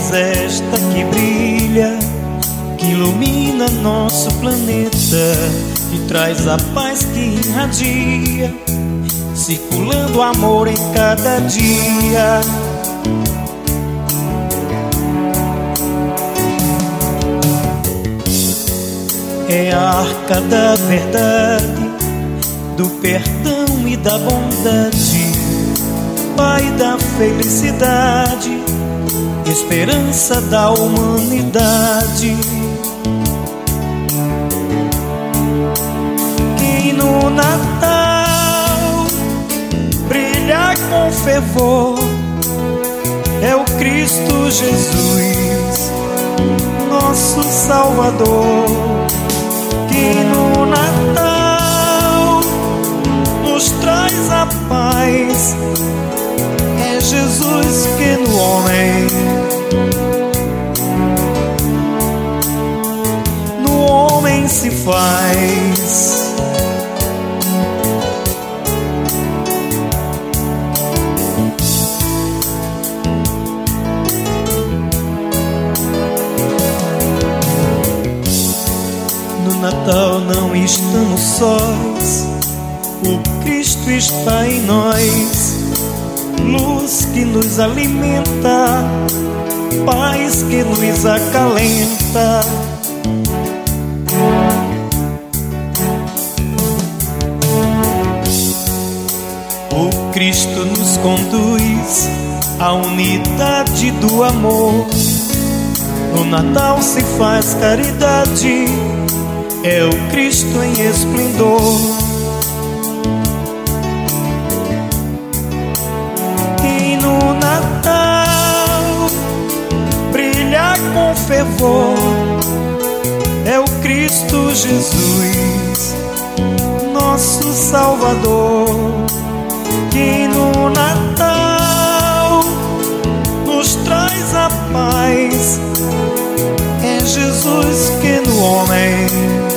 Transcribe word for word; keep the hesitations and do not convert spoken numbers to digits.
luz é esta que brilha, que ilumina nosso planeta, que traz a paz que irradia, circulando amor em cada dia. É a arca da verdade, do perdão e da bondade, Pai da felicidade, esperança da humanidade. Quem no Natal brilha com fervor é o Cristo Jesus, nosso Salvador. Quem no Natal nos traz a paz é Jesus, que no homem, no homem se faz. No Natal não estamos sós, o Cristo está em nós, luz que nos alimenta, paz que nos acalenta. O Cristo nos conduz à unidade do amor. No Natal se faz caridade, é o Cristo em esplendor. Quem no Natal brilha com fervor é o Cristo Jesus, nosso Salvador. Quem no Natal nos traz a paz é Jesus, que no homem,